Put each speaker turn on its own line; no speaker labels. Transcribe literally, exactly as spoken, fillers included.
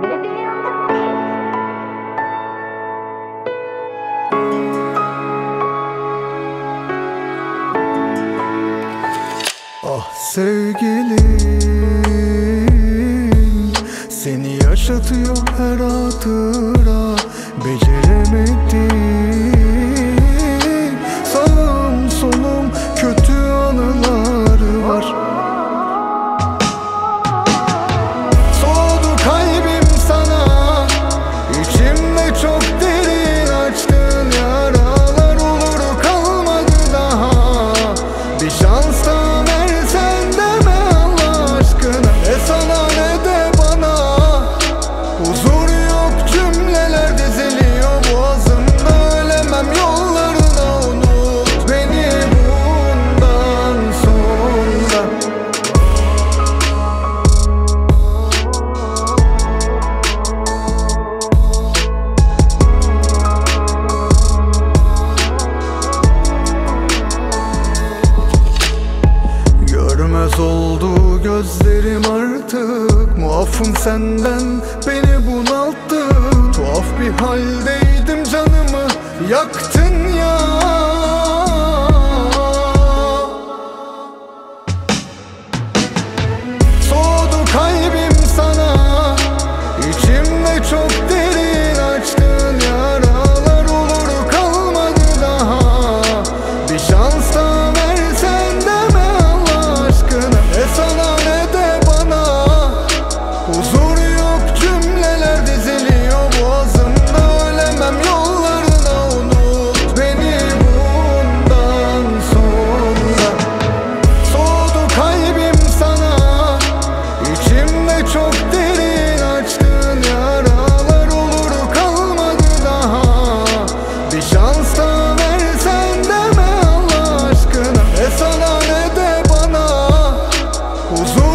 Ah sevgilim, seni yaşatıyor her hatıra. Beceremedim, sağım solum kötü anılar var. Soğudu kalbim sana, içimde çok derin açtığın yaralar olur, kalmadı daha. Bir şans daha versen deme Allah aşkına, ne sana ne de bana. Huzur yok, cümleler diziliyor boğazımda, ölemem yollarına, unut beni bundan sonra. Görmez oldu gözlerim artık, muafım senden beni bunalttın. Tuhaf bir haldeydim, canımı yaktın ya. Soğudu kalbim sana, içimde çok derin açtığın yaralar olur, kalmadı daha. Bir şans daha versen deme Allah aşkına, ne sana ne de bana. Huzur yok, cümleler diziliyor boğazımda, ölemem yollarına, unut beni bundan sonra. Soğudu kalbim sana, içimde çok derin açtığın yaralar olur, kalmadı daha. Bir şans daha versen deme Allah aşkına, ne sana ne de bana. Huzur